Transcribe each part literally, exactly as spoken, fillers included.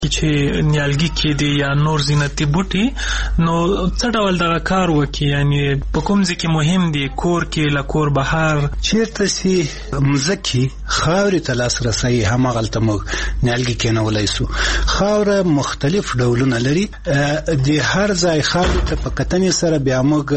چې نیالګي کې دی یا نور زینتي بوټي، نو څه ډول دغه کار وکړي؟ یعنی په کوم ځای کې مهم دی؟ کور کې، له کور بهر، چیرته چې مځکې خاورې ته لاسرسی هماغلته موږ نیالګي کېنولی سو. خاوره مختلف ډولونه لري، د هر ځای خاورې ته په کتنې سره بیا موږ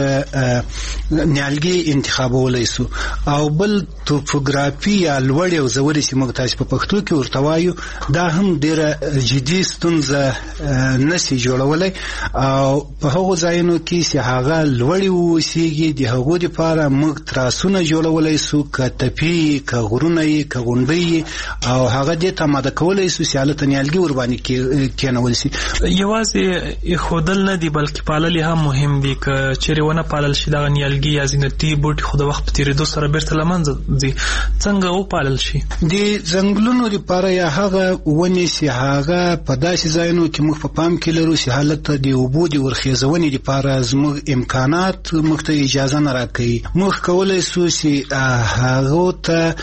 نیالګي انتخابولی سو. او بل توپوګرافي یا لوړې او ژورې چې موږ تاسې په پښتو کې ورته وایو، دا هم ډېره جدي ستونزه نشي جوړولی. او په هغو ځایونو کې چې هغه لوړې واوسېږي، د هغو دپاره موږ تراسونه جوړولی سو، که تپې، که غرونه یې، که غونډۍ، او هغه دې ته آماده کولی سو چې هلته نیالګي ورباندې کېنول سي. یوازې ایښودل نه دي بلکې پالل هم مهم دي. که چیرې ونه پالل شي دغه نیالګي یا زینتي بوټي، خو د وخت په تېرېدو سره بیرته له منځه ځي، څنګه وپالل شي؟ د ځنګلونو دپاره یا هغه ونې چې هغه په داسې ځایونو کې موږ په پام کې لرو چې هلته د اوبو د ورخیزونې دپاره زموږ امکانات موږ ته اجازه نه راکوي. موږ کولی سو چې هغو ته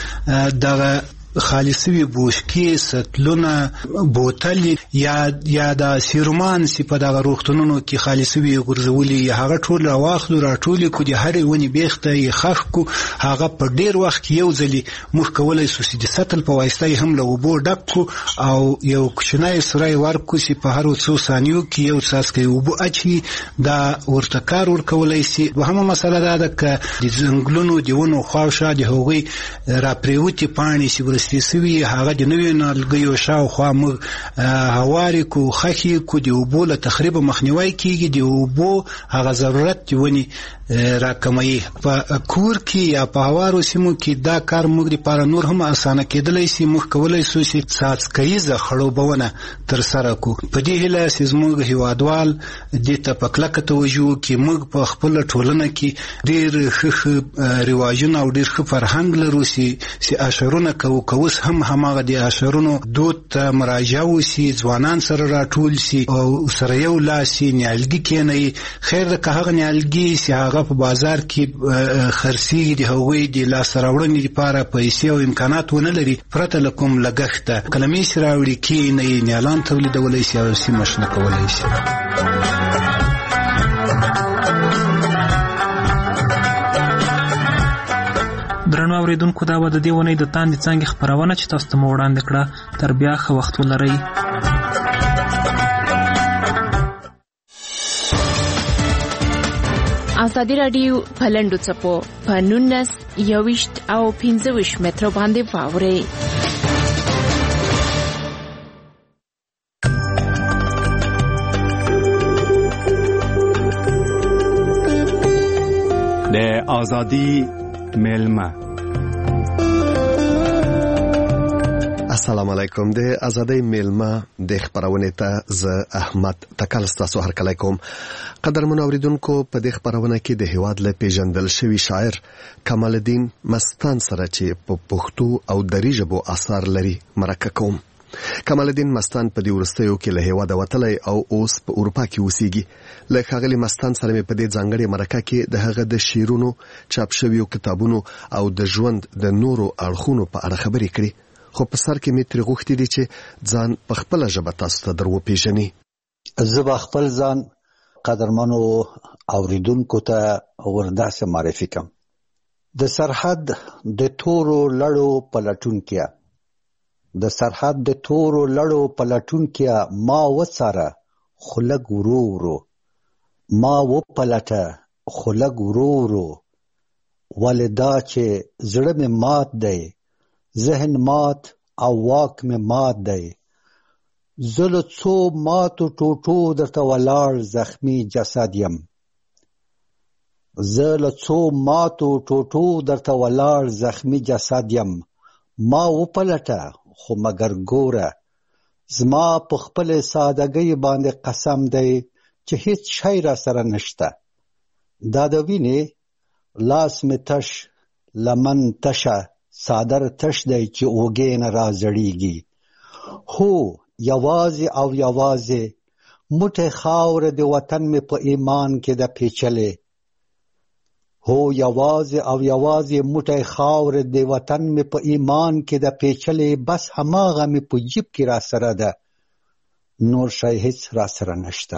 دغه خالصوي بوشکې، سطلونه، بوتل یا یا د سیرومان چې په دغه روغتونونو کې خالصوي غورځولي، هغه ټول راواخلو، راټولې کړو، د هرې ونې بیخته یې خښ کړو. هغه په ډېر وخت کې یو ځلې موږ کولی سو چې د سطل په واسطه یې هم له اوبو ډک کړو او یو کوچنی سوری ورکړو چې په هرو څو ثانیو کې یو څاڅکی اوبه اچوي. دا ورته کار ورکولی سي. دوهمه مسله دا ده که د ځنګلونو د ونو خواوشا د هغوی راپرېوتې پاڼې چې سوي، هغه د نویو نیالګیو شاوخوا موږ هوارې کو، خښې کو، د اوبو له تخریب مخنیوی کیږي، د اوبو هغه ضرورت د ونې راکموي. په کور کې یا په هوارو سیمو کې دا کار موږ دپاره نور هم اسانه کېدلی سي. موږ کولی سو چې څاڅکیزه خړوبونه ترسره کړو. په دې هیله چې زموږ هیوادوال دې ته په کلکه توجه وکړي. موږ په خپله ټولنه کې ډېر ښه ښه رواجونه او ډېر ښه فرهنګ لرو چې اشرونه کوو. اوس هم هماغه د اشرونو دود ته مراجعه وسي، ځوانان سره راټول سي او سره یو لاس سي، نیالګي کېنوي. خیر ده که هغه نیالګي چې هغه په بازار کې خرڅېږي د هغوی د لاسته راوړنې دپاره پیسې او امکانات ونه لري، پرته له کوم لګښته کلمې چې راوړي کېنوي، نیالان تولیدولی سي او سیمه شنه کولی سي. درنو اوریدونکو، دا به د دې ونې د تاندې څانګې خپرونه چې تاسو ته مو وړاندې کړه. تر بیا ښه وخت ولرئ. ازادي راډیو په لنډو څپو په نولس یوویشت او پنځه ویشت مترو باندې واورئ. د ازادي میلمه. السلام علیکم. د ازادۍ میلمه د خبرونه ته زه احمد تکل ستاسو هرکلی کوم. قدرمنو اوریدونکو، په دې خبرونه کې د هیواد له پیژندل شوی شاعر کمال الدین مستان سره چې په پښتو او دري ژبو اثار لري مرکه کوم. کمال الدین مستان په دې وروستیو کې له هیواده وتلی او اوس په اروپا کې اوسېږي. له ښاغلي مستان سره مې په دې ځانګړې مرکه کې د هغه د شعرونو، چاپ شویو کتابونو او د ژوند د نورو اړخونو په اړه خبرې کړې. خو په سر کې مې ترې غوښتي دي چې ځان په خپله ژبه تاسو ته در وپېژني. زه به خپل ځان قدرمنو اوریدونکو ته ورداسې معرفي کړم. د سرحد د تورو لړو پلټونکیا، د سرحد د تورو لړو پلټونکیا ما وڅاره خو لږ ورو ورو، ما وپلټه خو لږ ورو ورو. ولې دا چې زړه مې مات دی، ذهن مات او واک مې مات دی. زه له څو ماتو ټوټو درته ولاړ زخمی جسد یم. زه له څو ماتو ټوټو درته ولاړ زخمی جسد یم. ما وپلټه خو مگر ګوره، زما په خپل سادګۍ باندې قسم دی چې هیڅ شی را سره نشته. دا د وینې لاس مې تش، لمن تشه، صادر تش دی چې اوږې نه را زړیږي. هو یوازې او یوازې موټی خاوره د وطن مې په ایمان کې ده پیچلې. هو یوازې او یوازې موټی خاوره د وطن مې په ایمان کې ده پیچلې. بس هماغه مې په جیب کې را سره ده. نور شای هیڅ را سره نشته.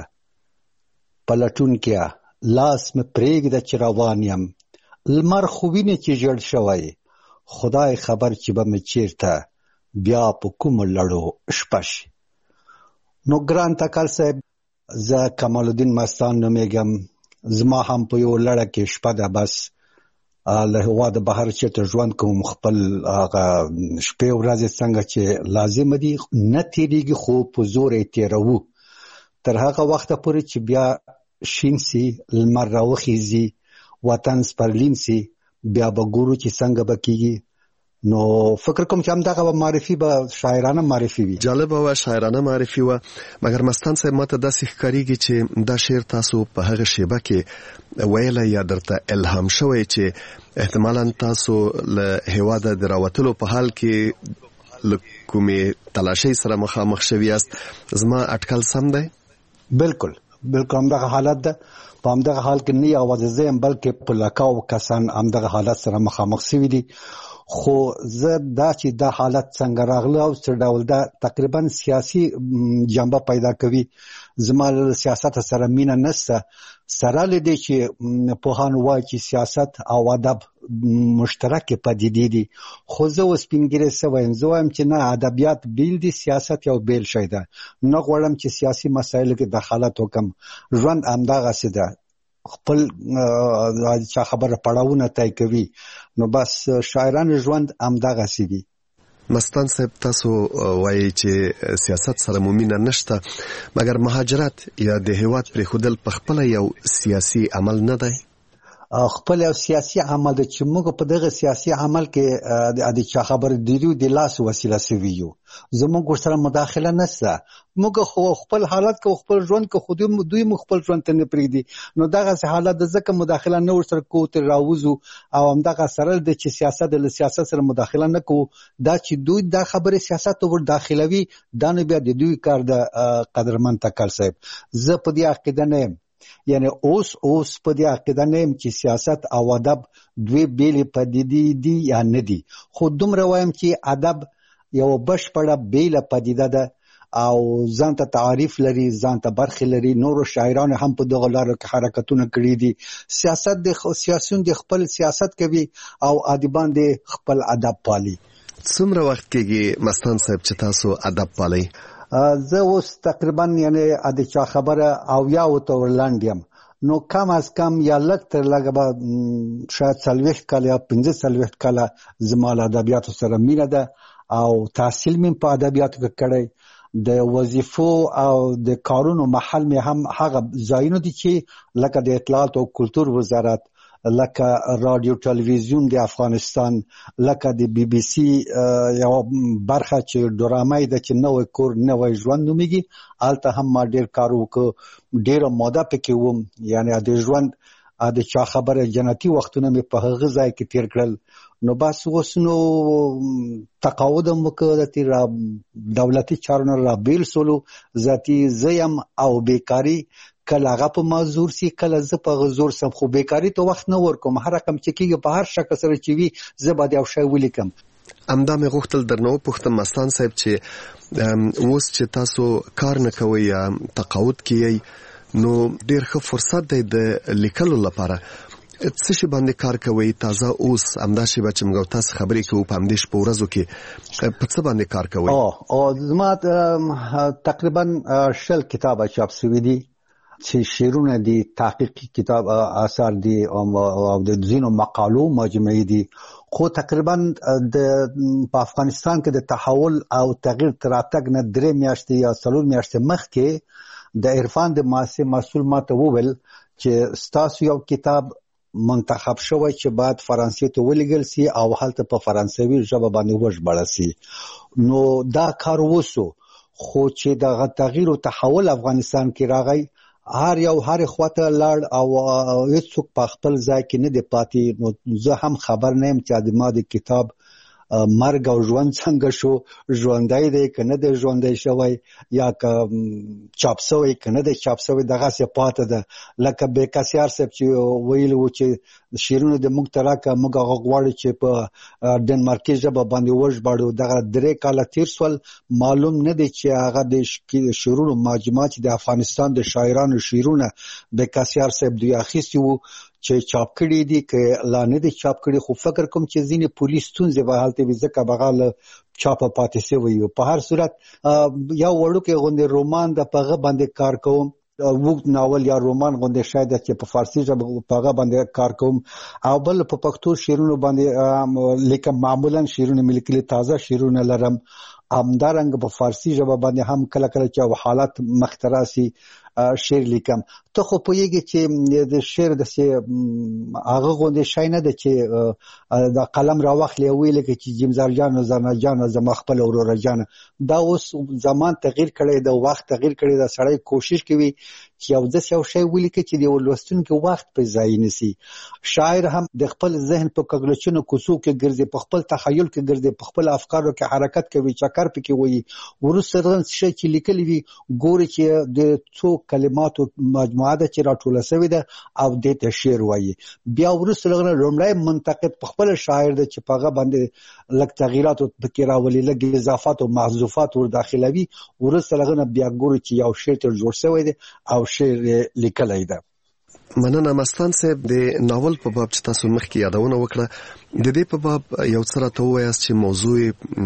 پلټونکیه لاس مې پرېږده چې روان یم، لمر خو وینې چې ژړ شوی، خدای خبر چې به مې چیرته بیا په کومو لړو شپه شي. نو ګران تکل صاحب، زه کمال الدین مستان نومیږم. زما هم په یو لړه کې شپه ده، بس له هېواده بهر چېرته ژوند کوم. خپل هغه شپې ورځې څنګه چې لازمه دي نه تېرېږي، خو په زور یې تېروو تر هغه وخته پورې چې بیا شین سي، لمر راوخیږي، وطن سپرلین سي، بیا به ګورو چې څنګه به کېږي. نو فکر کوم چې همدغه معرفي به شاعرانه معرفي وي. جالبه وه، شاعرانه معرفي وه. مګر مستان صاحب، ماته داسې ښکارېږي چې دا شعر تاسو په هغه شیبه کې ویلی یا درته الهام شوی چې احتمالا تاسو له هېواده د راوتلو په حال کې له کومې تلاشۍ سره مخامخ شوي یاست. زما اټکل سم دی؟ بالکل بالکل همدغه حالت ده. په همدغه حال کې نه یوازې زه یم، بلکې په لکاو کسان همدغه حالت سره مخامخ شوي دي. خو زه دا چې دا حالت څنګه راغله او څه ډول ده، تقریبا سیاسي جنبه پیدا کوي. زما له سیاست سره مینه نشته، سره له دې چې پوهان وایي چې سیاست او ادب مشترکې پدیدې دي، خو زه اوس سپینږیری شوی یم. زه وایم چې نه، ادبیات بیل دي، سیاست یو بیل شی ده. نه غواړم چې سیاسي مسایلو کې دخالت وکم. ژوند همدغسې ده، خپل چا خبره پړاوونه طی کوي. نو بس شاعران ژوند همدغسې دي. مستان صاحب، تاسو وایي چې سیاست سره مو مینه نشته، مګر مهاجرت یا د هېواد پرېښودل پخپله یو سیاسي عمل نه دی؟ خپل یو سیاسي عمل دی چې موږ په دغه سیاسي عمل کې د چا خبره د دوی د لاس وسیله سوي یو. زموږ ورسره مداخله نشته. موږ خو خپل حالت کې خپل ژوند کې خو دوی مو خپل ژوند ته نه پرېږدي. نو دغسې حالت د ځکه مداخله نه ورسره کوو، ترې راوځو او همدغه سره د چې سیاست له سیاست سره مداخله نه کوو. دا چې دوی دا خبرې سیاست ته ور داخلوي، دا نه بیا د دوی کار د قدرمن تکل صاحب. زه په دې عقیده نه یم، یعنی اوس اوس په دې عقیده نه یم چې سیاست او ادب دوی بیلې پدیدې دي یا نه دي. خو دومره وایم چې ادب یو بشپړه بیله پدیده ده او ځان ته تعریف لري، ځان ته برخې لري. نورو شاعرانو هم په دغه لارو کې حرکتونه کړي دي. سیاست د سیاسیون د خپل سیاست کوي او ادیبان د خپل ادب پالي. څومره وخت کېږي مستان صاحب چې تاسو ادب پالئ؟ زه اوس تقریبا یعنی د چا خبره او یا ورته ورلاند یم. نو کم از کم یا لږ تر لږه به شاید څلوېښت کاله یا پنځه څلوېښت کاله زما له ادبیاتو سره مینه ده او تحصیل مې په ادبیاتو کې کړی. د وظیفو او د کارونو محل مې هم هغه ځایونه دي چې لکه د اطلاعات او کلتور وزارت، لکه رادیو ټلویزیون د افغانستان، لکه د بی بی سی یو برخه چې ډرامه ده چې نوی کور نوی ژوند نومیږي، هلته هم ما ډېر کار وکړ، ډېره موده پکې وم. یعنی د ژوند د چا خبره جنتي وختونه مې په هغه ځای کې تیر کړل. نو بس اوس نو تقاعد هم وکړ، دولتي چارو نه را بیل سولو. ذاتي زه یم او بیکاري کله هغه په ما زور سي، کله زه په هغه زور سم. خو بیکاري ته وخت نه ورکوم. هر رقم چې کېږي په هر شکل سره چې وي زه باید یو شی ولیکم. همدا مې غوښتل درنه وپوښتم مستان صاحب چې اوس چې تاسو کار نه کوئ یا تقاعد کې یئ، نو ډېر ښه فرصت دی د لیکلو لپاره. څه شي باندې کار کوئ تازه اوس؟ همدا شیبه چې موږ تاسو خبرې کوو په همدې شپو ورځو کې په څه باندې کار کوئ؟ او زما تقریبا شل کتابه چاپ شوي دي چې شعرونه دي، تحقیقي کتاب آثار دي او د ځینو مقالو مجموعې دي. خو تقریبا د په افغانستان کې د تحول او تغییر تر راتګ نه درې میاشتې یا څلور میاشتې مخکې د عرفان د مؤسسې مسؤل ماته وویل چې ستاسو یو کتاب منتخب شوی چې باید فرانسې ته ولیږل سي او هلته په فرانسوي ژبه باندې وژباړل سي. نو دا کار وسو، خو چې دغه تغییر او تحول افغانستان کې راغی، هر یو هر خواته لاړ او هیڅوک په خپل ځای کې نه دی پاتې. نو زه هم خبر نه یم چې ما د کتاب مرګ او ژوند څنګه شو، ژوندای دی کنه د ژوندای شوی یا ک چاپ شوی کنه د چاپ شوی دغه څه پاتې ده. لکه بیکاسیار صاحب چې ویل و چې شیرونه د موږ تراکه موږ غواړو چې په ډنمارکي ژبه باندې وژباړو. دغه درې کاله تیر سول، معلوم نه دی چې هغه د شیرونو مجموعه چې د افغانستان د شاعرانو شیرونه بیکاسیار صاحب دوی اخیستي وو چې چاپ کړي دي که لا نه دي چاپ کړي، خو فکر کوم چې ځینې پولیس ستونزې به هلته وي ځکه بغاله چاپه پاتې شوی وي. په هر صورت یو وړوکی غوندې رومان د پغه باندې کار کوم، وګت ناول یا رومان غوندې شاید چې په فارسی ژبه پغه باندې کار کوم، او بل په پښتو شیرونو باندې لیکم. معمولا شیرونه ملکلي تازه شیرونه لرم، همدارنګ په فارسی ژبه باندې هم کله کله چې حالات مختراسي شعر لیکم. ته خو پوهیږي چې د شعر د هغه غوندې شای نه ده چې د قلم راواخلې ویل کې چې جیمزار جان او زرنا جان زما خپل ورور جان. دا اوس زمان تغییر کړی، د وخت تغییر کړی، د سړی کوشش کوي چې یو ځس یو شی ولیکي چې د ولستونکو وخت په ځای نسی. شاعر هم د خپل ذهن په کګلچونو کوڅو کې ګرځي، په خپل تخیل کې ګرځي، په خپل افکارو کې حرکت کوي، چکر پکې وایي. ورسره شي چې لیکلي وي ګوري چې د څو کلماتو مجموعه ده چې راټوله شوې ده او د ته شعر وایي. بیا ورسره لومړی منتقد په خپل شاعر ده چې په هغه باندې لږ تغییرات پکې راولي، لږ اضافات او محذوفات ور داخلوي. ورسره بیا ګوري چې یو شعر تر جوړ شوی دی او شعر لیکلی ده. مننه مستان صاحب. د ناول په باب چې تاسو مخکې یادونه وکړه، د دې په باب یو څه راته ووایاست چې موضوع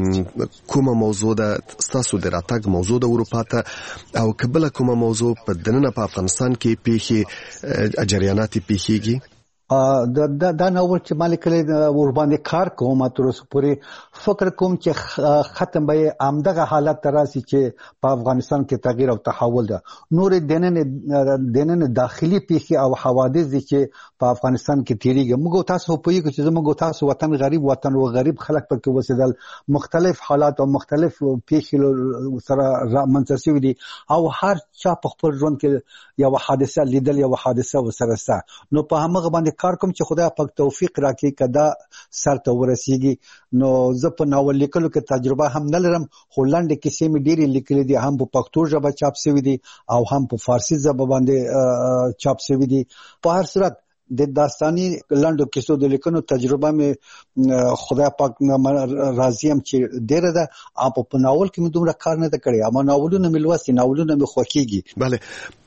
کومه موضوع ده؟ ستاسو د راتګ موضوع د اروپا ته او کبله کومه موضوع په دننه په افغانستان کې پیښې جریانات پیښیږي؟ دا دا ناول چې مالک له ور باندې کار کوم تر اوسه پورې فکر کوم چې ختم به امدغه حالت تراسي چې په افغانستان کې تغییر او تحول ده. نور دننه دننه داخلي پیښې او حوادث چې په افغانستان کې تیریږي. موږ تاسو په یو کې چې موږ تاسو وطن غریب وطن او غریب خلک پکې وسیدل، مختلف حالات او مختلف پیښې سره منځسوي دي او هر چا په خپل ژوند کې یو حادثه لیدل، یو حادثه وسره سره. نو په هغه باندې کار کوم چې خدای پاک توفیق راکړي کدا سر ته ورسیږي. نو زه په ناول لیکلو کې تجربه هم نه لرم، خو لاندې کیسې مې ډېرې لیکلې دي، هم په پښتو ژبه چاپ شوي دي او هم په فارسی ژبه باندې چاپ شوي دي. په هر صورت د داستاني لاندو کیسو د لیکنو تجربه مې خدای پاک راضي ام چې ډېره ده. او په ناول کې مې دومره کار نه ده کړی، اما ناولونه مې لوستي، ناولونه مې خوښیږي. بله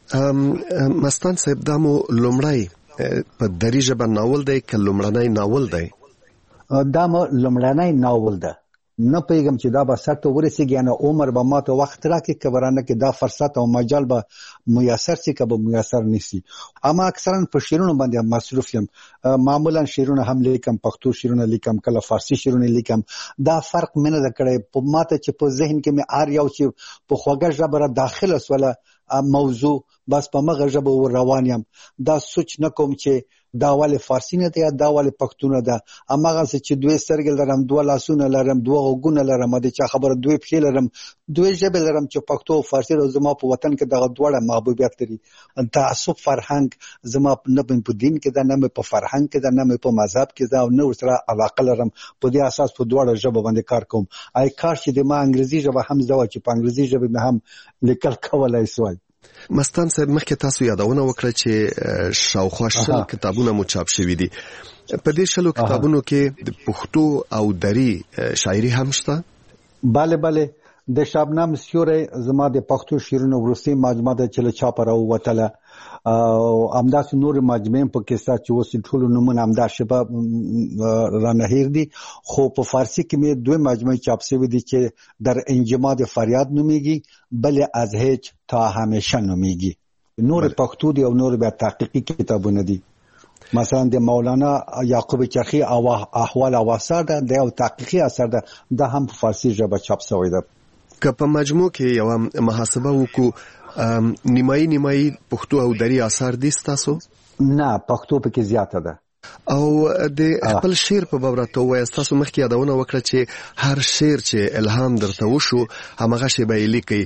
مستان صاحب، دا مو لومړی په دری ژبه ناول دی که لومړنی ناول دی؟ دا مو لومړنی ناول ده. نه پیغام چې دا به سر ته ورسیږي، نه عمر به ماته وخت راکړي کبرانه کې دا فرصت او مجال به میسر سي که به میسر نشي. اما اکثرا په شیرونو باندې مصروف یم. معمولا شیرونه هم لیکم، پښتو شیرونه لیکم، کله فارسی شیرونه لیکم. دا فرق مې نه کړی په ماته چې په ذهن کې مې ار یو چې په خوږه ژبه را داخله سوله موضوع بس په مغه ژبه ور روان یم. دا سوچ نکوم چې دا ول فارسی نه دی، دا ول پښتو نه ده. امغه چې دوی سترګل لرم، دوه لاسونه لرم، دوه غوګونه لرم، د چا خبره دوی پخې لرم، دوی ژبه لرم چې پښتو او فارسی د زما په وطن کې دغه دوړه محبوبیت لري. تعصب فرهنګ زما نه په دین کې ده، نه په فرهنګ کې ده، نه په مذهب کې ده، او نه سره علاقه لرم. په دې اساس په دوړه ژبه باندې کار کوم. آی کار چې د ما انګریزي ژبه هم زده چې په انګریزي ژبه مې هم لیکل کولای سوای. مستان صاحب، مخکې تاسو یادونه وکړه چې شاوخوا شل کتابونه مو چاپ شوي دي. په دې شلو کتابونو کې د پښتو او دري شاعري هم شته؟ bale bale د شابنام سیوري زما د پښتو شیرونو ورستي مجموعه د چله چاپ راووتله او امداس نور مجموعه په کې سات چې وسې ټول نمونه امداس شبه رانهیر دي. خو په فارسی کې مې دوه مجموعه چاپ شوی دي چې در انجماد فریاد نوميږي، بل از هیچ تا همیشه نوميږي. نور پښتو دي او نور بیا تحقیقي کتابونه دي. مثلا د مولانا یعقوب چرخی او احوال او اثر ده، د یو تحقیقي اثر ده، د هم په فارسی ژبه چاپ شوی ده. که په مجموع کې یو محاسبه وکړو، نیمایي نیمایي پښتو او دري اثر دي ستاسو؟ نه، پښتو پکې زیاته ده. او د خپل شعر په باب راته ووایه. تاسو مخکې یادونه وکړه چې هر شعر چې الهام درته وشو هماغه شی به یې لیکئ.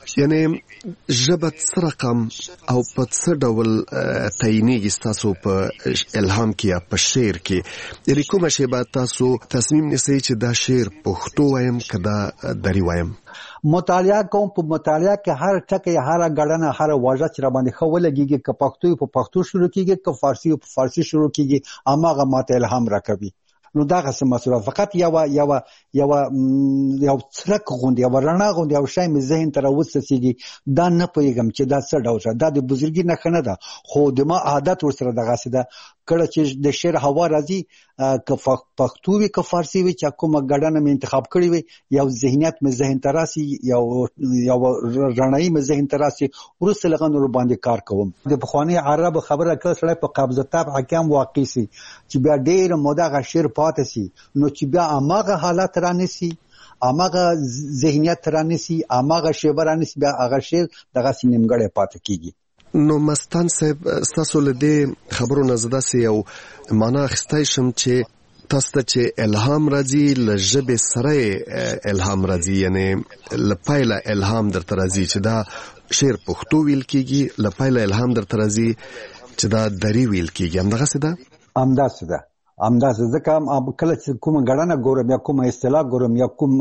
یعنی ژبه څه رقم او په څه ډول تعینېږي ستاسو په الهام کې یا په شعر کې؟ یعنی کومه شیبه تاسو تصمیم نیسئ چې دا شعر پښتو وایم که دا دري وایم؟ مطالعه کوم. په مطالعه کې هر ټکی، هر غړنه، هر واژه چې را باندې ښه ولګېږي، که پښتو په پښتو شروع کېږي، که فارسي په فارسي شروع کېږي، هماغه ماته الهام راکوي. نو دغسې مسوله فقط یوه یوه یوه یو څرک غوندې، یوه رڼا غوندې یو شی مې ذهن ته راوڅڅېږي، دا نه پوهېږم چې دا څه ډول ده. دا د بزرګي نښه نه ده، خو د ما عادت ورسره دغسې ده. کله چې د شعر هوا راځي، که پښتو وي که فارسي وي، چې کومه ګډنه مې انتخاب کړې وي، یو ذهنیت مې ذهن ته راسي، یو یو رڼایي مې ذهن ته راسي، وروسته له هغه نور باندې کار کوم. د پخواني عربو خبره کله سړی په قبض طبع کې هم واقع سي چې بیا ډېره موده هغه شعر پاتې سي، نو چې بیا هماغه حالت رانیسي، هماغه ذهنیت رانیسي، هماغه شیبه رانیسي، بیا هغه شعر دغسې نیمګړی پاتې کېږي. نو مستان صاحب، ستاسو له دې خبرو نه زه داسې یو معنا اخیستی شم چې تاسو ته چې الهام راځي، له ژبې سره الهام راځي، یعنی له پیله الهام درته راځي چې دا شعر پښتو ویل کېږي، له پیله الهام درته راځي چې دا دري ویل کېږي. همدغسې ده؟ همداسې ده. همداسې ځکه کله چې کومه ګړنه ګورم یا کومه اصطلاح ګورم یا کوم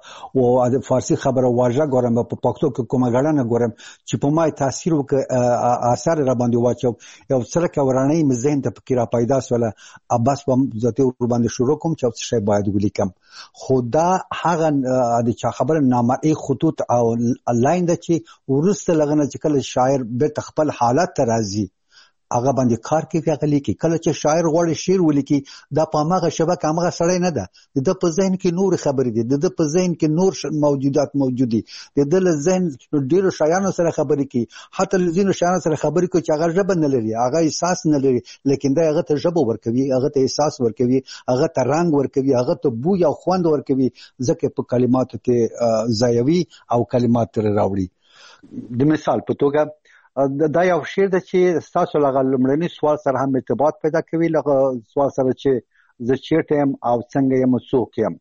د فارسي خبره واژه ګورم، په پښتو کې کومه ګړنه ګورم چې په ما تاثیر وکړي، اثر را باندې واچو، یو څرک او رڼایي مې ذهن ته پکې را پیدا شوله، بس به ذاتي ور باندې شروع کوم چې څه شی باید ولیکم. خو دا هغه د چا خبره نامرئي خطوط او لاین ده چې وروسته له هغه نه چې کله شاعر بیرته خپل حالت ته راځي، هغه باندې کار کوي، هغه لیکي. کله چې شاعر غواړي شعر ولیکي، دا په هماغه شبکه هماغه سړی نه ده، د ده په ذهن کې نور خبرې دي، د ده په ذهن کې نور موجودات موجود دي، د ده له ذهن ډېرو شیانو سره خبرې کوي، حتی له ځینو شیانو سره خبرې کوي چې هغه ژبه نه لري، هغه احساس نه لري، لیکن دا هغه ته ژبه ورکوي، هغه ته احساس ورکوي، هغه ته رنګ ورکوي، هغه ته بوی او خوند ورکوي، ځکه په کلماتو کې ځایوي او کلمات ترې راوړي. د مثال په توګه دا یو شعر ده چې ستاسو له لومړني سوال سره هم ارتباط پیدا کوي، له سوال سره چې زه چیرته یم او څنګه یم، څوک یم.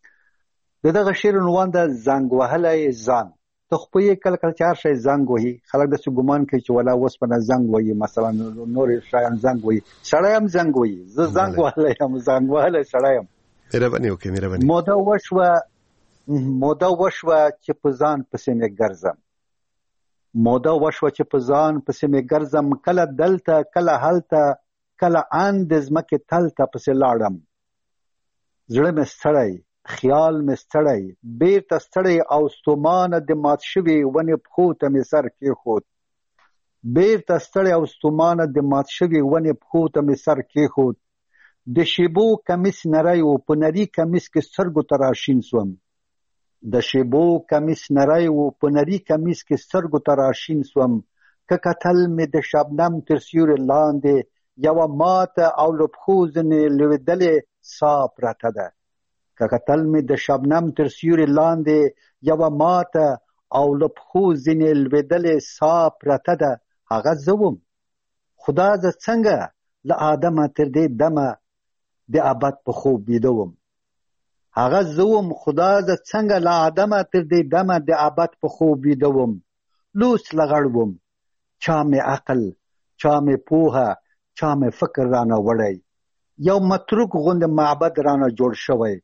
د دغه شعر عنوان ده زنګ وهلی ځان. ته خو پوهېږې کله کله چې هر شی زنګ وهي، خلک داسې ګمان کوي چې ولا اوسپنه زنګ وهي، مثلا نور شیان زنګ وهي، سړی هم زنګ وهي، زه زنګ وهلی یم، زنګ وهلی سړی یم. مهرباني وکړئ، مهرباني. موده وشوه موده وشوه چې په ځان پسې مې ګرځم، موده وشوه چې په ځان پسې مې ګرځم، کله دلته کله هلته، کله ان د ځمکې تلته پسې لاړم. زړه مې ستړی، خیال مې ستړی، بیرته ستړی او ستومانه د مات شوي ونې پښو ته مې سر کېښود. بیرته ستړی او ستومانه د مات شوي ونې پښو ته مې سر کېښود. د شیبو کمیس نری و، په نري کمیس کې سترګو ته راشین سوم. د شیبو کمیس نری و، په نري کمیس کې سترګو ته راشین سوم. که کتل مې د شبنم تر سیوري لاندې، یوه ماته او له پښو ځینې لوېدلې ساه پرته ده. که کتل مې د شبنم تر سیوري لاندې، یوه ماته او له پښو ځینې لوېدلې ساه پرته ده. هغه زه وم، خدا زه څنګه له آدمه تر دې دمه د ابد په خوب ویده وم. هغه زه وم، خدا زه څنګه له آدمه تر دې دمه د ابد په خوب ویده وم. لوڅ لغړ وم، چا مې عقل، چا مې پوهه، چا مې فکر رانه وړی. یو متروک غوندې معبد رانه جوړ شوی.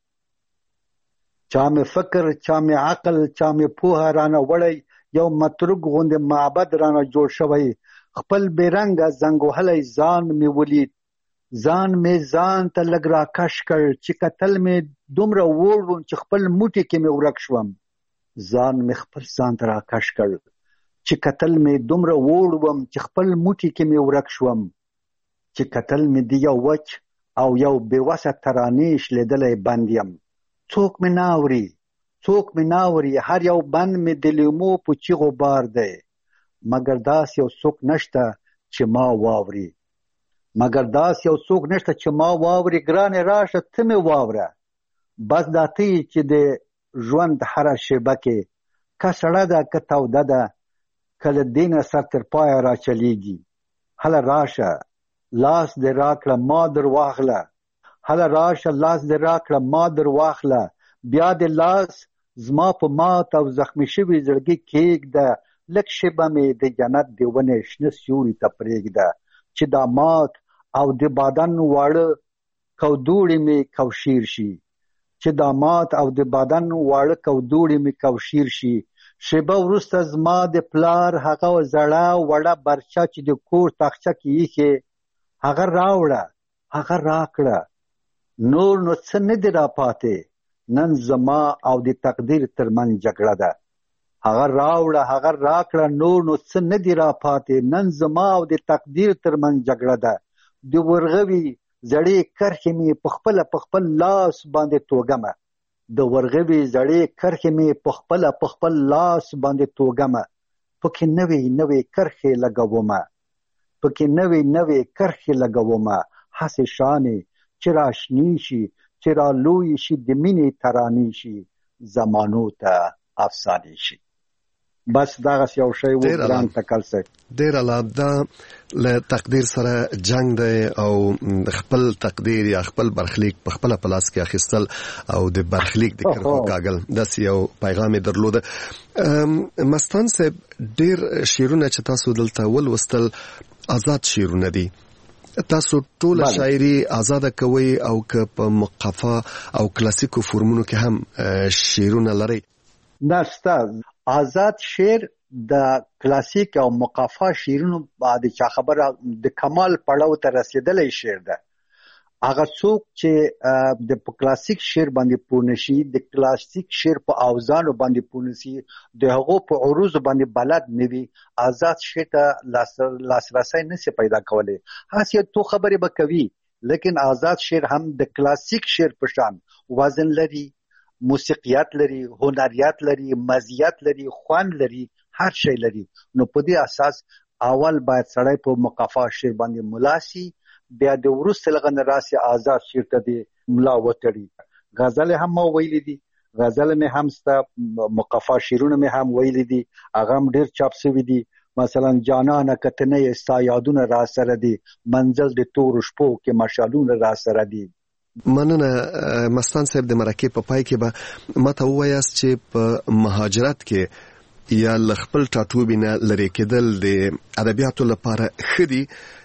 چا مې فکر، چا مې عقل، چا مې پوهه رانه وړی. یو متروک غوندې معبد رانه جوړ شوی. خپل بېرنګه زنګ وهلی ځان مې ولید. ځان مې ځان ته لږ راکش کړ، چې کتل مې دومره وړ وم چې خپل موټي کې مې ورک شوم. ځان مې خپل ځان ته راکش کړ، چې کتل مې دومره وړ وم چې خپل موټي کې مې ورک شوم. چې کتل مې د یو وچ او یو بېوسه ترانې شلېدلی بند یم. څوک مې نه اوري، څوک مې نه اوري، هر یو بند مې د لیمو په چیغو بار دی. مګر داسې یو څوک نشته چې ما واوري. مګر داسې یو څوک نشته چې ما واوري. ګرانې راشه ته مې واوره. بس دا ته یې چې د ژوند هره شیبه کې، که سړه ده که توده ده، که له دې نه سر تر پایه راچلیږي. هله راشه لاس دې راکړه ما در واخله. هله راشه لاس دې راکړه ما در واخله. بیا دې لاس زما په مات او زخمی شوي زړګي کېږده، لږ شېبه مې د جنت د ونې شنه سیوري ته پرېږده، چې دا مات او د بدن واړه کودوړي مې کوشیر شي، چې دا مات او د بدن واړه کودوړي مې کوشیر شي. شېبه وروسته زما د پلار هغه زړه وړه برچه چې د کور تاخچه کې ایښې، هغه راوړه، هغه راکړه، نور نو څه نه دي راپاتې، نن زما او د تقدیر ترمنځ جګړه ده. هغه راوړه، هغه راکړه، نور نو څه نه دي راپاتې، نن زما او د تقدیر ترمنځ جګړه ده. د ورغوي زړې کرښې مې په خپله په خپل لاس باندې توږمه، د ورغوي زړې کرښې مې په خپله په خپل لاس باندې توږمه، پکې نوې نوې کرښې لګومه، پکې نوې نوې کرښې لګومه، هسې شانې چې راشنې شي، چې را لوی شي، د مینې ترانې شي، زمانو ته افسانې شي. بس دغسې یو شی و ګران تکل صاحب. ډېر الله، دا له تقدیر سره جنګ دی او خپل تقدیر یا خپل برخلیک په خپله په لاس کې اخیستل او د برخلیک د کرښو کاږل، داسې یو پیغام یې درلوده. مستان صاحب، ډېر شعرونه چې تاسو دلته ولوستل آزاد شعرونه دي. تاسو ټوله شاعري آزاده کوئ او که په مقفا او کلاسیکو فورمونو کې هم شعرونه لرئ؟ نشته. آزاد شعر د کلاسیک او مقفا شعرونو بعد چا خبره د کمال پړاو ته رسیدلی شعر ده. هغه څوک چې د کلاسیک شعر باندې پوه نشي، د کلاسیک شعر په اوزانو باندې پوه نشي، د هغو په عروضو باندې بلد نه وي، آزاد شعر ته لاسرسی نشي پیدا کولی. هسې تو خبرې به کوي، لیکن آزاد شعر هم د کلاسیک شعر په شان وزن لري، موسیقیت لري، هنریت لري، مزیت لري، خوند لري، هر شی لري. نو په دې اساس اول باید سړی په مقفا شعر باندې ملاسي، بیا د وروسته لغه نه راسي آزاد شعر ته د ملا وتړي. غزل هم ما ویلي دي، غزل مې هم ستا، مقفا شعرونه مې هم ویلي دي، هغه هم ډېر چاپ شوي دي. مثلا جانانه کتنه ستا یادونه را سره دي، منزل د تورو شپو کې مشالونه را سره دي. مننه مستان صاحب. د مرکې په پای کې به ماته ووایاست چې په مهاجرت کې یا له خپل ټاټوبي نه لرې کېدل د ادبیاتو لپاره ښه دي،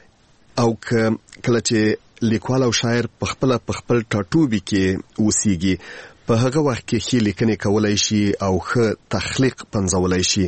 او که کله چې لیکوال او شاعر په خپله په خپل ټاټوبي کې اوسیږي، په هغه وخت کې ښې لیکنې کولی شي او ښه تخلیق پنځولی شي.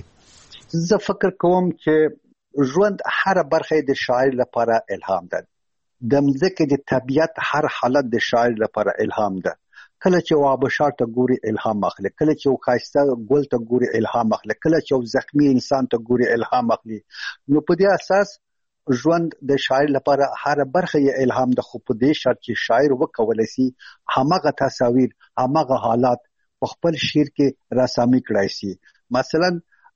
زه فکر کوم چې ژوند هره برخه د شاعر لپاره الهام ده. د مځکې د طبیعت هر حالت د شاعر لپاره الهام ده. کله چې وابشار ته ګوري الهام اخلي، کله چې یو ښایسته ګل ته ګوري الهام اخلي، کله چې یو زخمی انسان ته ګوري الهام اخلي. نو په دې اساس ژوند د شاعر لپاره هر برخه یې الهام ده، خو په دې شرط چې شاعر وکولی شي همغه تصاویر، همغه حالات په خپل شعر کې رسامي کړای شي. مثلا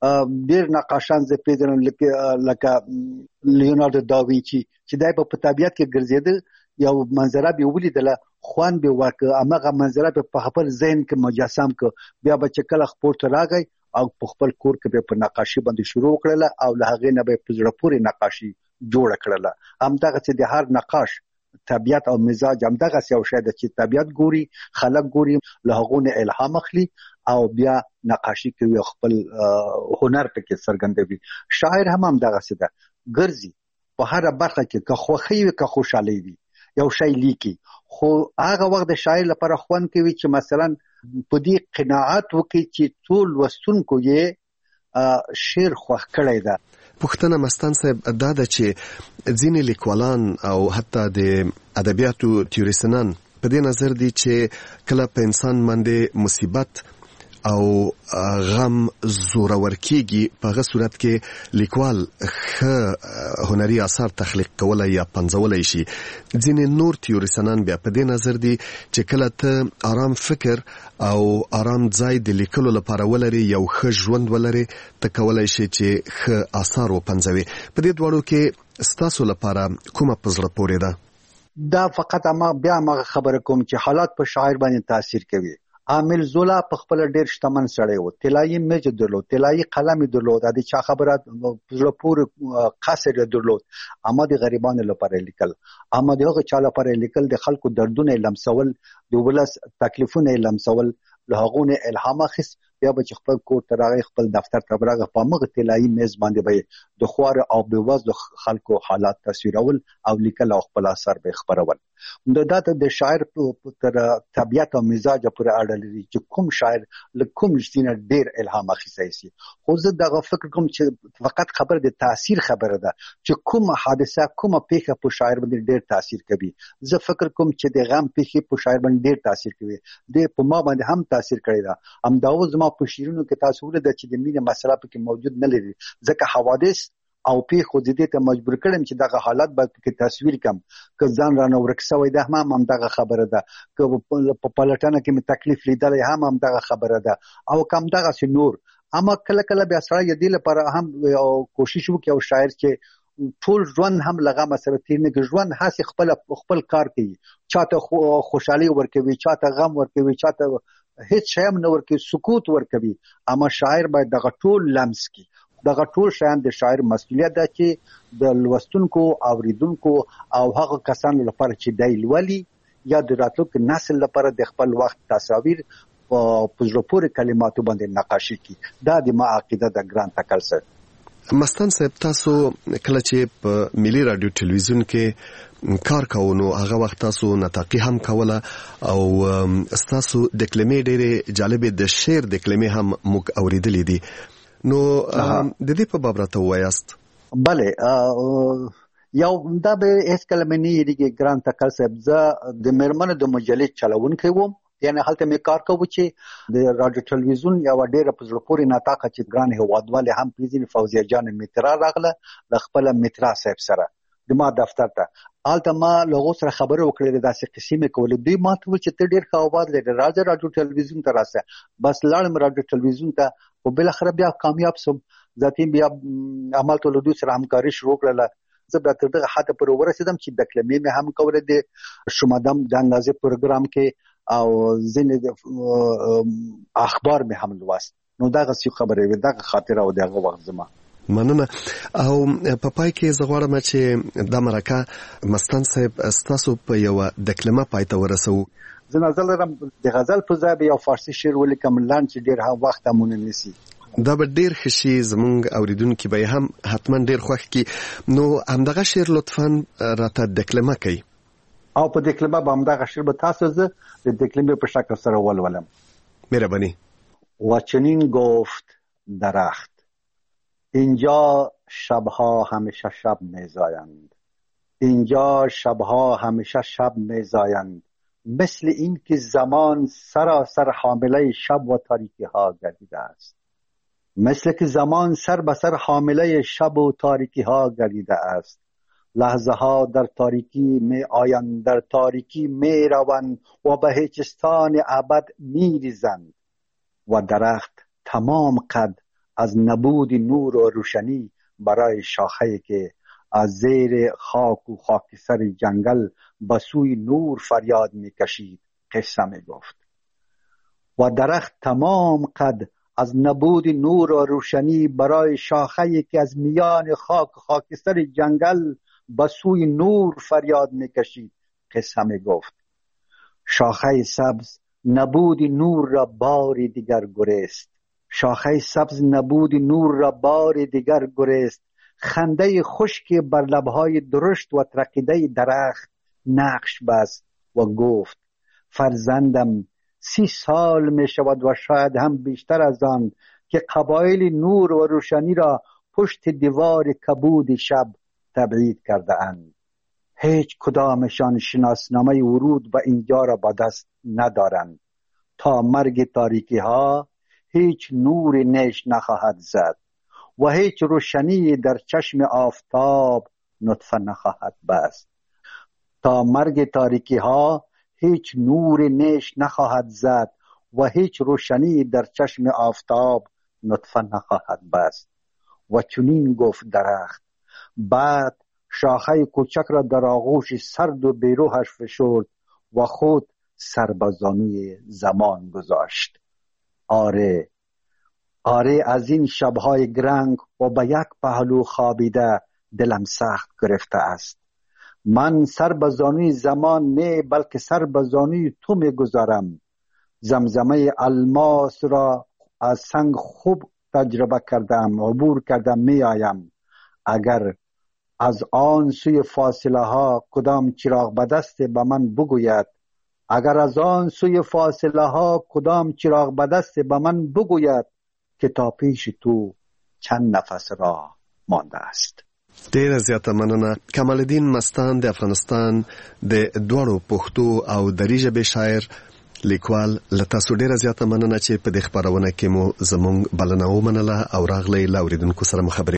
ډېر نقاشان زه پیژنم لکه لیوناردو داوینچي چې دی به په طبیعت کې ګرځېده، یو منظره به یې ولیدله، خوند به یې ورکړه، همغه منظره به په خپل ذهن کې مجسم کړه، بیا به چې کله خپور ته راغی او په خپل کور کې به په نقاشي باندې شروع کړله او له هغې نه به یې په زړه پورې نقاشي جوړه کړله. همدغسې د هر نقاش طبیعت او مزاج همدغسې یو شی ده چې طبیعت ګوري، خلک ګوري، له هغو نه الهام اخلي او بیا نقاشي کوي او خپل هنر پکې څرګندوي. شاعر هم همدغسې ده، ګرځي په هره برخه کې، که خوښۍ وي که خوشحالۍ وي، یو شی لیکي، خو هغه وخت د شاعر لپاره خوند کوي چې مثلا په دې قناعت وکړي چې ټول لوستونکو یې شعر خوښ کړی ده. پوښتنه مستان صاحب دا ده چې ځینې لیکوالان او حتی د ادبیاتو تیوریسنان په دې نظر دي چې کله په انسان باندې مصیبت او غم زورور کیږي، په هغه صورت کې لیکوال ښه هنري اثار تخلیق کولی یا پنځولی شي. ځینې نور تیوریسنان بیا په دې نظر دي چې کله ته آرام فکر او آرام ځای د لیکلو لپاره ولري، یو ښه ژوند ولري، ته کولی شي چې ښه اثار وپنځوي. په دې دواړو کې ستاسو لپاره کومه په زړه پورې ده؟ دا فقط ما بیا هغه خبره کوم چې حالات په شاعر باندې تاثیر کوي. عامل زولا په خپل ډیر شتمن سړی و، طلایي میج درلود، طلایي قلم درلود، د چا خبره زړه پورې قصر درلود، اما د غریبانو لپاره لیکل، اما د هغه چا لپاره لیکل د خلکو دردونه لمسول، د ولس تکلیفونه لمسول، له هغونه الهام اخیست، بیا به خپل کور ته راغی، خپل دفتر ته راغی، په مغه طلایي میز باندې به د خوار او بېوزلو خلکو حالات تصویرول او لیکل او خپل اثر به خبرول. نو دا د شاعر تر طبیعت او مزاج پورې اړه لري چې کوم شاعر له کوم ځینه ډیر الهام اخیستی شي. خو زه دغه فکر کوم چې فقط خبر د تاثیر خبره ده چې کوم حادثه کومه پیښه په شاعر باندې ډیر تاثیر کوي. زه فکر کوم چې د غم پیښه په شاعر باندې ډیر تاثیر کوي، د په ما باندې هم تاثیر کړی ده. هم دا اوس ما په شیرینو کې تاسو ولید چې د مینې مسله پکې موجود نه لري، ځکه حوادث او پیښو د دې ته مجبور کړم چې دغه حالت به کې تصویر کم، که ځان رانه ورک شوی ده هم هم دغه خبره ده، که په پلټنه کې مې تکلیف لیدلی هم هم دغه خبره ده، او کم دغسې نور. اما کله کله بیا سړی د دې لپاره هم کوشش وکړي او شاعر چې ټول ژوند هم له غمه سره تېر نه کړي، ژوند هسې خپل خپل کار کوي، چاته خوشحالي ورکوي، چاته غم ورکوي، چاته هیڅ شی هم نه ورکوي، سکوت ورکوي. اما شاعر باید دغه ټول لمس کړي. دغه ټول شیان د شاعر مسؤلیت ده چې د لوستونکو، اوریدونکو او هغه کسانو لپاره چې دی لولي یا د راتلونکي نسل لپاره د خپل وخت تصاویر په زړه پورې کلماتو باندې نقاشي کړي. دا د ما عقیده ده ګران تکل صاحب. مستان صاحب، تاسو کله چې په ملي رادیو ټلویزیون کې کار کوو نو هغه وخت تاسو نطاقي هم کوله او تاسو د کلمې ډېرې جالبې د شعر د کلمې هم موږ اوریدلې دي، نو د دې په باب راته ووایاست. بله، یو دا به هیڅ کله مې نه هېرېږي ګران تکل صاحب، زه د مېرمنو د مجلې چلوونکی وم، یعنې هلته مې کار کوو چې د رادیو ټلویزیون یوه ډېره په زړه پورې نطاقه چې ګران هېوادوالې هم پېژني، فوزیه جان مترا راغله له خپله مترا صاحب سره د ما دفتر ته. هلته ما له هغو سره خبرې وکړې، داسې قصې مې کولې. دوی ما ته وویل چې ته ډېر ښه آواز لرې، راځه رادیو ټلویزیون ته راسه. بس لاړم رادیو ټلویزیون ته، خو بالاخره بیا کامیاب شوم. ذاتي بیا همالته له دوی سره همکاري شروع کړله. زه بیا تر دغه حده پورې ورسېدم چې د کلمې مې هم کولې د شمدم د اندازې پروګرام کې، او ځینې اخبار مې هم لوست. نو دغسې خبرې وې، دغه خاطره و د هغه وخت زما. مننه. او په پای کې زه غواړم چې دا مرکه مستان صاحب ستاسو په یوه دکلمه پای ته ورسوو. زه نظر لرم د غزل په ځای به یو فارسي شعر ولیکم، لنډ چې ډېر هم وخت هم ونه نیسي. دا به ډېر ښه شي، زموږ اوریدونکي به یې هم حتما ډېر خوښ کړي. نو همدغه شعر لطفا راته دکلمه کوي. او په دکلمه به همدغه شعر به تاسو زه د دکلمې په شکل سره ولولم. مهربانی. و چنین گفت درخت: اینجا شبها همیشه شب میزایند، اینجا شبها همیشه شب میزایند، مثل این که زمان سراسر حامله شب و تاریکی ها گردیده است، مثل که زمان سر به سر حامله شب و تاریکی ها گردیده است. لحظه ها در تاریکی می آیند، در تاریکی می روند و به هیچستان ابد می ریزند. و درخت تمام قد از نبود نور و روشنی برای شاخه‌ای که از زیر خاک و خاکستر جنگل به سوی نور فریاد می‌کشید قصه می‌گفت. و درخت تمام قد از نبود نور و روشنی برای شاخه‌ای که از میان خاک و خاکستر جنگل به سوی نور فریاد می‌کشید قصه می‌گفت. شاخه سبز نبود نور را بار دیگر گریست، شاخه سبز نبود نور را بار دیگر گریست. خنده خشک بر لبهای درشت و ترقیده درخت نقش بست و گفت: فرزندم، سی سال می شود و شاید هم بیشتر از آن که قبایل نور و روشنی را پشت دیوار کبود شب تبعید کرده اند. هیچ کدامشان شناسنامه ورود به اینجا را به دست ندارند. تا مرگ تاریکی ها هیچ نور نیش نخواهد زد و هیچ روشنی در چشم آفتاب نطفه نخواهد بست. تا مرگ تاریکی ها هیچ نور نیش نخواهد زد و هیچ روشنی در چشم آفتاب نطفه نخواهد بست. و چنین گفت درخت. بعد شاخه کوچک را در آغوش سرد و بیروحش فشرد و خود سر به زانوی زمان گذاشت. آره آره از این شبهای گرنگ و به یک پهلو خوابیده دلم سخت گرفته است. من سر به زانوی زمان نه بلکه سر به زانوی تو می گذارم. زمزمه الماس را از سنگ خوب تجربه کردم، عبور کردم می آیم. اگر از آن سوی فاصله ها کدام چراغ به دست به من بگوید، اگر از آن سوی فاصله ها کدام چراغ به دست به من بگوید که تا پیش تو چند نفس راه مانده است. ډیره زیاته مننه. کمال الدین مستان د افغانستان د دوړو پښتو او دری ژبې شاعر لیکوال، له تاسو ډیره زیاته مننه چې په دې خبرونه کې مو زموږ بلنه ومنله او راغلی له اوریدونکو سره مخابرې